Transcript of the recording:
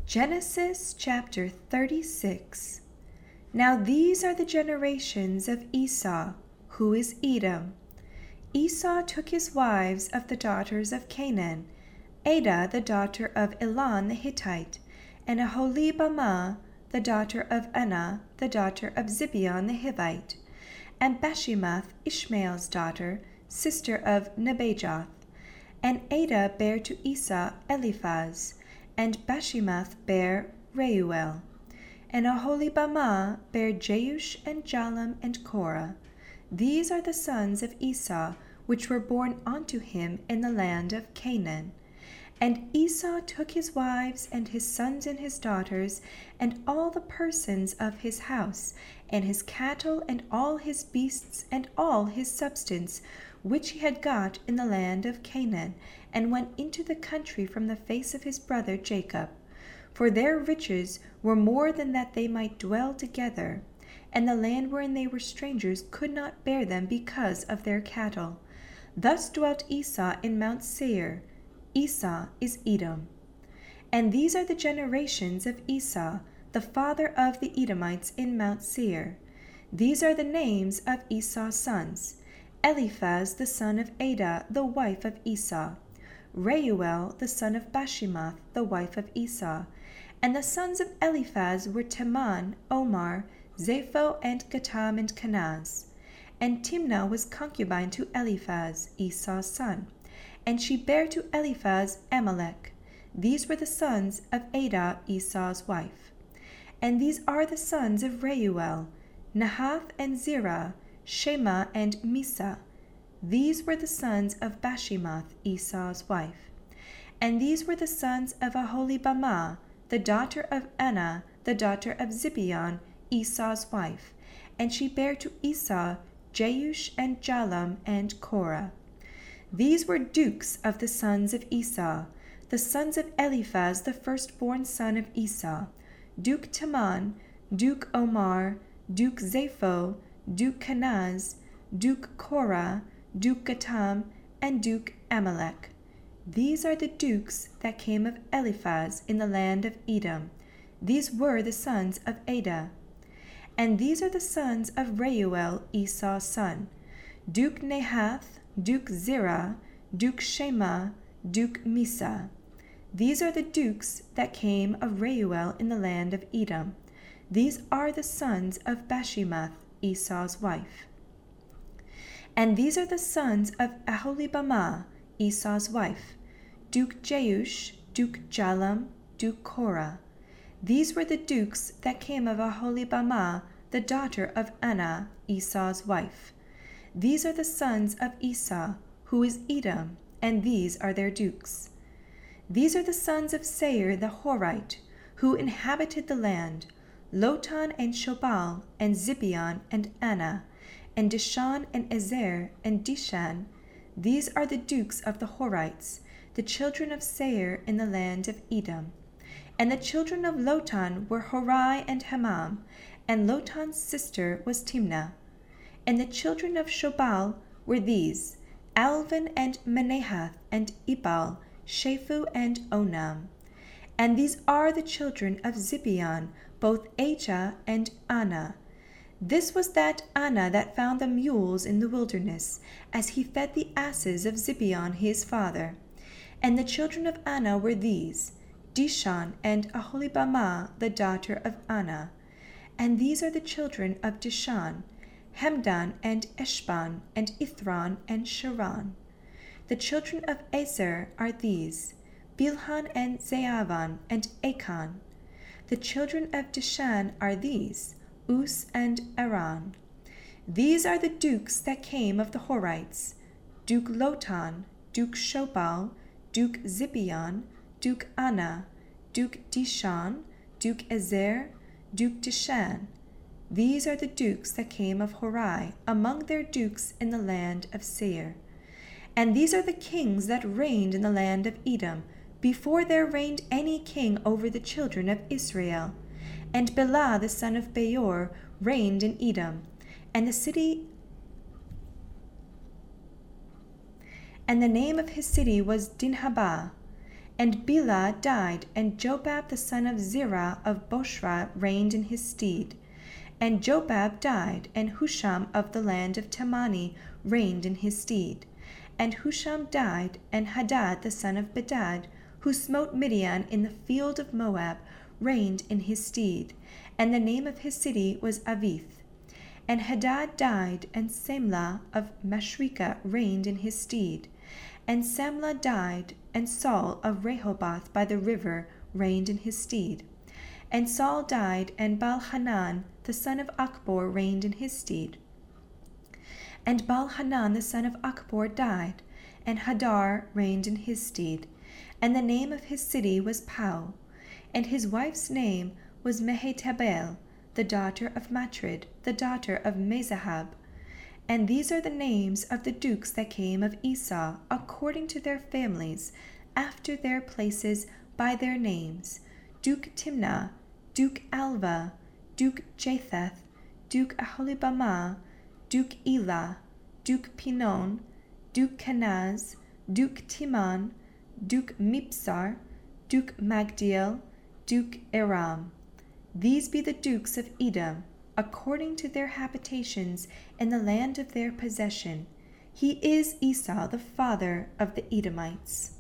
Genesis chapter 36. Now these are the generations of Esau, who is Edom. Esau took his wives of the daughters of Canaan, Adah the daughter of Elon the Hittite, and Aholibamah the daughter of Anah the daughter of Zibeon the Hivite, and Bashemath Ishmael's daughter, sister of Nebajoth. And Adah bare to Esau Eliphaz, and Bashemath bare Reuel. And Aholibamah bare Jeush and Jalam and Korah. These are the sons of Esau, which were born unto him in the land of Canaan. And Esau took his wives, and his sons and his daughters, and all the persons of his house, and his cattle, and all his beasts, and all his substance, which he had got in the land of Canaan, and went into the country from the face of his brother Jacob. For their riches were more than that they might dwell together, and the land wherein they were strangers could not bear them because of their cattle. Thus dwelt Esau in Mount Seir. Esau is Edom. And these are the generations of Esau, the father of the Edomites in Mount Seir. These are the names of Esau's sons: Eliphaz the son of Adah, the wife of Esau; Reuel the son of Bashemath, the wife of Esau. And the sons of Eliphaz were Teman, Omar, Zepho, and Gatam, and Kenaz. And Timnah was concubine to Eliphaz, Esau's son, and she bare to Eliphaz Amalek. These were the sons of Adah, Esau's wife. And these are the sons of Reuel: Nahath and Zerah, Shema and Misa. These were the sons of Bashemath, Esau's wife. And these were the sons of Aholibamah, the daughter of Anah, the daughter of Zibeon, Esau's wife. And she bare to Esau Jeush and Jalam and Korah. These were dukes of the sons of Esau, the sons of Eliphaz the firstborn son of Esau: Duke Teman, Duke Omar, Duke Zepho, Duke Kenaz, Duke Korah, Duke Gatam, and Duke Amalek. These are the dukes that came of Eliphaz in the land of Edom. These were the sons of Adah. And these are the sons of Reuel, Esau's son: Duke Nahath, Duke Zerah, Duke Shema, Duke Misa. These are the dukes that came of Reuel in the land of Edom. These are the sons of Bashemath, Esau's wife. And these are the sons of Aholibamah, Esau's wife: Duke Jeush, Duke Jalam, Duke Korah. These were the dukes that came of Aholibamah, the daughter of Anah, Esau's wife. These are the sons of Esau, who is Edom, and these are their dukes. These are the sons of Seir the Horite, who inhabited the land: Lotan and Shobal, and Zibeon and Anah, and Dishan and Ezer and Dishan. These are the dukes of the Horites, the children of Seir in the land of Edom. And the children of Lotan were Horai and Hemam, and Lotan's sister was Timnah. And the children of Shobal were these: Alvan and Menahath and Ebal, Shaphu and Onam. And these are the children of Zibeon, both Ajah and Anah. This was that Anah that found the mules in the wilderness, as he fed the asses of Zibeon his father. And the children of Anah were these: Dishan and Aholibamah, the daughter of Anah. And these are the children of Dishan: Hemdan and Eshban and Ithran and Sharan. The children of Ezer are these: Bilhan and Zeavan and Achan. The children of Dishan are these: Us and Aran. These are the dukes that came of the Horites: Duke Lotan, Duke Shobal, Duke Zibeon, Duke Anah, Duke Dishan, Duke Ezer, Duke Dishan. These are the dukes that came of Horai, among their dukes in the land of Seir. And these are the kings that reigned in the land of Edom, before there reigned any king over the children of Israel. And Bela the son of Beor reigned in Edom, and the name of his city was Dinhabah. And Bela died, and Jobab the son of Zerah of Boshra reigned in his stead. And Jobab died, and Husham of the land of Temani reigned in his stead. And Husham died, and Hadad the son of Bedad, who smote Midian in the field of Moab, reigned in his stead. And the name of his city was Avith. And Hadad died, and Samlah of Mashreka reigned in his stead. And Samlah died, and Saul of Rehoboth by the river reigned in his stead. And Saul died, and Baal-Hanan the son of Achbor reigned in his stead. And Baal-Hanan the son of Achbor died, and Hadar reigned in his stead. And the name of his city was Pau. And his wife's name was Mehetabel, the daughter of Matred, the daughter of Mezahab. And these are the names of the dukes that came of Esau, according to their families, after their places by their names: Duke Timnah, Duke Alva, Duke Japheth, Duke Aholibamah, Duke Elah, Duke Pinon, Duke Kenaz, Duke Timon, Duke Mipsar, Duke Magdiel, Duke Aram. These be the dukes of Edom, according to their habitations in the land of their possession. He is Esau, the father of the Edomites.